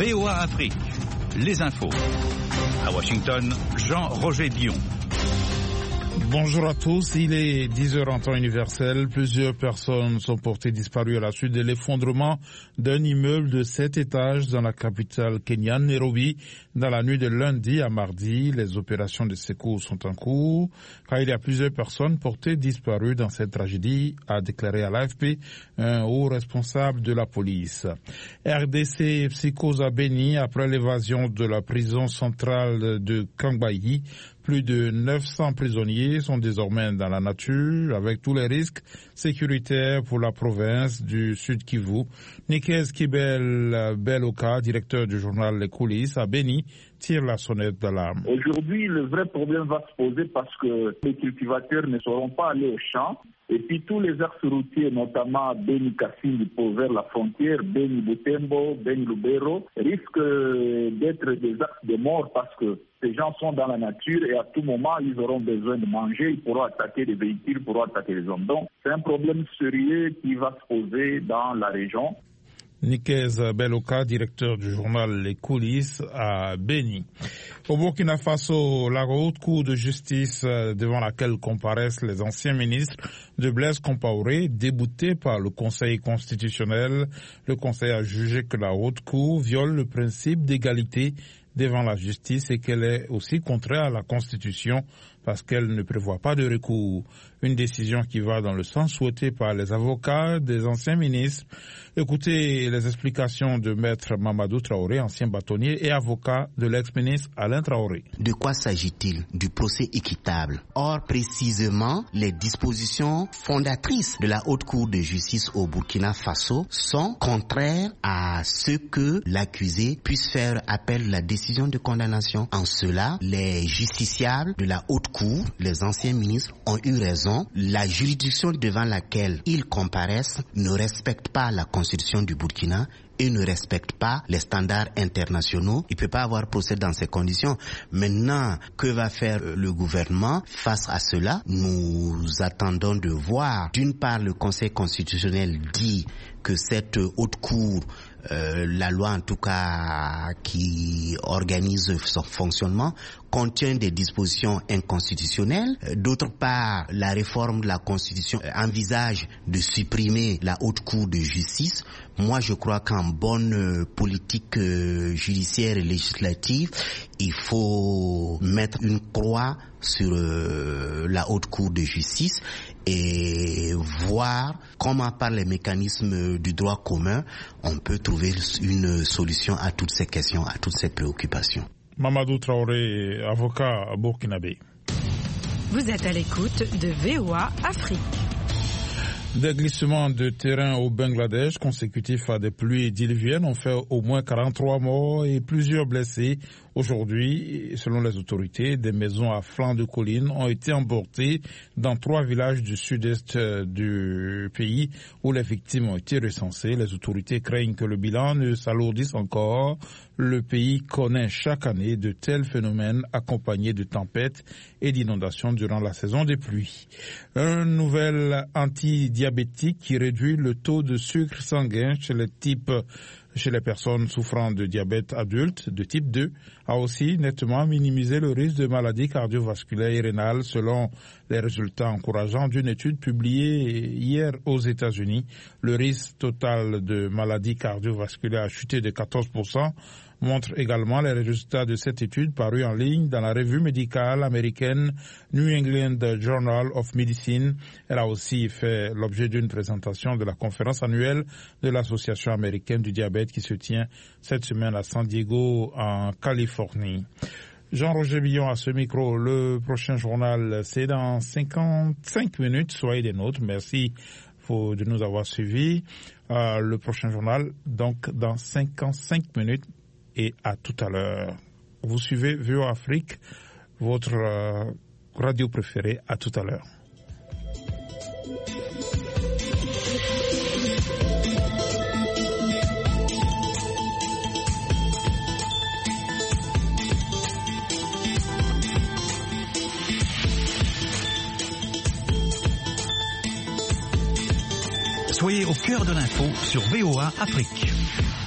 VOA Afrique, les infos. À Washington, Jean-Roger Bion. Bonjour à tous, il est 10h en temps universel. Plusieurs personnes sont portées disparues à la suite de l'effondrement d'un immeuble de 7 étages dans la capitale kenyane, Nairobi, dans la nuit de lundi à mardi. Les opérations de secours sont en cours car il y a plusieurs personnes portées disparues dans cette tragédie, a déclaré à l'AFP un haut responsable de la police. RDC psychose à Béni après l'évasion de la prison centrale de Kangbayi. Plus de 900 prisonniers sont désormais dans la nature avec tous les risques sécuritaires pour la province du Sud Kivu. Nikez Kibel Beloka, directeur du journal Les Coulisses à Béni, tire la sonnette d'alarme. Aujourd'hui, le vrai problème va se poser parce que les cultivateurs ne seront pas allés au champ. Et puis tous les axes routiers, notamment Beni Kasindi pour vers la frontière, Beni Butembo, Beni Lubero, risquent d'être des axes de mort parce que ces gens sont dans la nature et à tout moment, ils auront besoin de manger, ils pourront attaquer des véhicules, ils pourront attaquer les hommes. Donc, c'est un problème sérieux qui va se poser dans la région. Nikez Beloka, directeur du journal Les Coulisses à Béni. Au Burkina Faso, la haute cour de justice devant laquelle comparaissent les anciens ministres de Blaise Compaoré, déboutés par le Conseil constitutionnel. Le Conseil a jugé que la haute cour viole le principe d'égalité devant la justice et qu'elle est aussi contraire à la Constitution parce qu'elle ne prévoit pas de recours. Une décision qui va dans le sens souhaité par les avocats des anciens ministres. Écoutez les explications de Maître Mamadou Traoré, ancien bâtonnier et avocat de l'ex-ministre Alain Traoré. De quoi s'agit-il? Du procès équitable. Or, précisément, les dispositions fondatrices de la Haute Cour de justice au Burkina Faso sont contraires à ce que l'accusé puisse faire appel à la décision de condamnation. En cela, les justiciables de la Haute Cour, les anciens ministres, ont eu raison. La juridiction devant laquelle ils comparaissent ne respecte pas la Constitution du Burkina et ne respecte pas les standards internationaux. Il ne peut pas avoir procès dans ces conditions. Maintenant, que va faire le gouvernement face à cela? Nous attendons de voir. D'une part, le Conseil constitutionnel dit que cette haute cour, la loi en tout cas qui organise son fonctionnement, contient des dispositions inconstitutionnelles. D'autre part, la réforme de la Constitution envisage de supprimer la haute cour de justice. Moi, je crois qu'en bonne politique judiciaire et législative, il faut mettre une croix sur la haute cour de justice et voir comment par les mécanismes du droit commun on peut trouver une solution à toutes ces questions, à toutes ces préoccupations. Mamadou Traoré, avocat burkinabé. Vous êtes à l'écoute de VOA Afrique. Des glissements de terrain au Bangladesh consécutifs à des pluies diluviennes ont fait au moins 43 morts et plusieurs blessés. Aujourd'hui, selon les autorités, des maisons à flanc de colline ont été emportées dans 3 villages du sud-est du pays où les victimes ont été recensées. Les autorités craignent que le bilan ne s'alourdisse encore. Le pays connaît chaque année de tels phénomènes accompagnés de tempêtes et d'inondations durant la saison des pluies. Un nouvel antidiabétique qui réduit le taux de sucre sanguin chez les personnes souffrant de diabète adulte de type 2 a aussi nettement minimisé le risque de maladies cardiovasculaires et rénales selon les résultats encourageants d'une étude publiée hier aux États-Unis. Le risque total de maladies cardiovasculaires a chuté de 14%. Montre également les résultats de cette étude parue en ligne dans la revue médicale américaine New England Journal of Medicine. Elle a aussi fait l'objet d'une présentation de la conférence annuelle de l'Association américaine du diabète qui se tient cette semaine à San Diego, en Californie. Jean-Roger Billon à ce micro. Le prochain journal, c'est dans 55 minutes. Soyez des nôtres. Merci de nous avoir suivis. Le prochain journal, donc, dans 55 minutes. Et à tout à l'heure. Vous suivez VOA Afrique, votre radio préférée. À tout à l'heure. Soyez au cœur de l'info sur VOA Afrique.